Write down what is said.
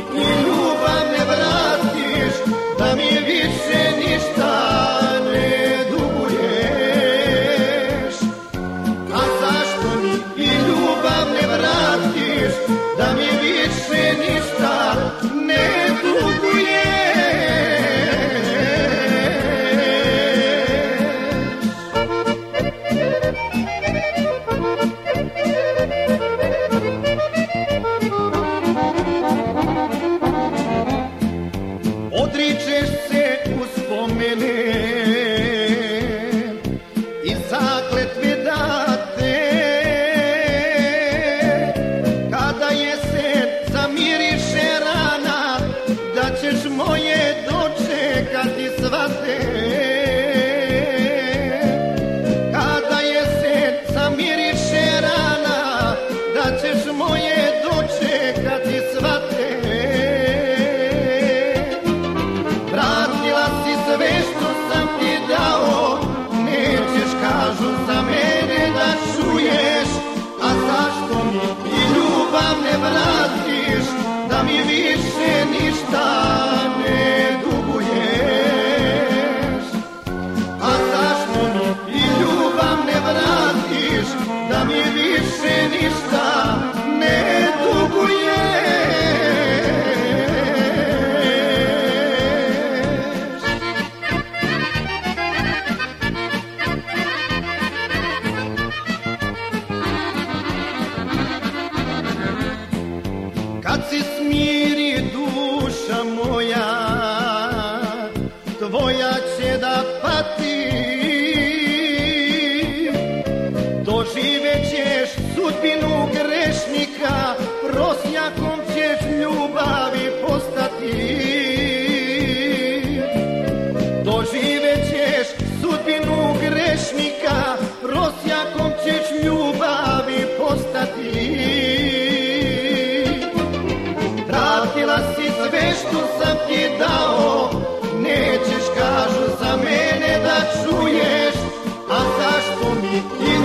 i ljubav ne vratiš, da mi više ništa ne duguješ. A zašto mi i ljubav ne vratiš, da mi više ništa ne duguješ? Odričeš se uspomene i zakletve date, kada jesen zamiriše rana, da ćeš moje dočekati svate. Kada jesen zamiriše rana, da ćeš moje dočekati svate. Vratila si sve što sam ti dao, nećeš, kažu, za mene da čuješ. A zašto mi i ljubav ne vratiš, da mi više ništa ne duguješ? A zašto mi i ljubav ne vratiš, da mi više ništa ne duguješ? Kad se smiri duša moja, tvoja će da pati. Doživećeš sudbinu grešnika, prosjakom ćeš ljubavi postati. Doživećeš sudbinu grešnika, prosjakom ćeš ljubavi postati. Vratila si sve što sam ti dao, nećeš, kažu, za mene da čuješ. A zašto mi